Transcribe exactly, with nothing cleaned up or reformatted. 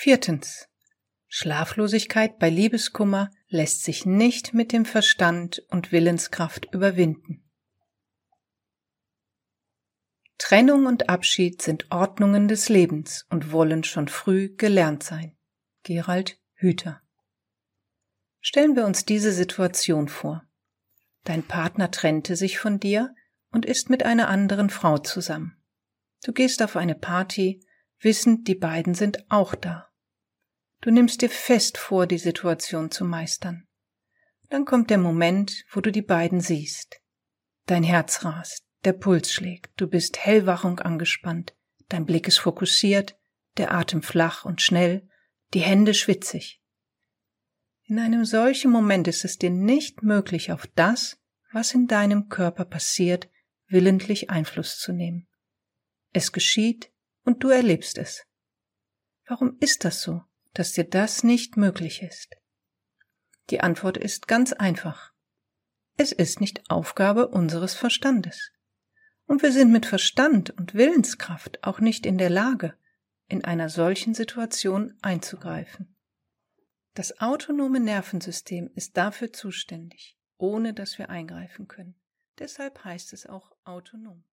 Viertens. Schlaflosigkeit bei Liebeskummer lässt sich nicht mit dem Verstand und Willenskraft überwinden. Trennung und Abschied sind Ordnungen des Lebens und wollen schon früh gelernt sein. Gerald Hüther. Stellen wir uns diese Situation vor. Dein Partner trennte sich von dir und ist mit einer anderen Frau zusammen. Du gehst auf eine Party, wissend, die beiden sind auch da. Du nimmst dir fest vor, die Situation zu meistern. Dann kommt der Moment, wo du die beiden siehst. Dein Herz rast, der Puls schlägt, du bist hellwach und angespannt, dein Blick ist fokussiert, der Atem flach und schnell, die Hände schwitzig. In einem solchen Moment ist es dir nicht möglich, auf das, was in deinem Körper passiert, willentlich Einfluss zu nehmen. Es geschieht und du erlebst es. Warum ist das so, dass dir das nicht möglich ist? Die Antwort ist ganz einfach. Es ist nicht Aufgabe unseres Verstandes. Und wir sind mit Verstand und Willenskraft auch nicht in der Lage, in einer solchen Situation einzugreifen. Das autonome Nervensystem ist dafür zuständig, ohne dass wir eingreifen können. Deshalb heißt es auch autonom.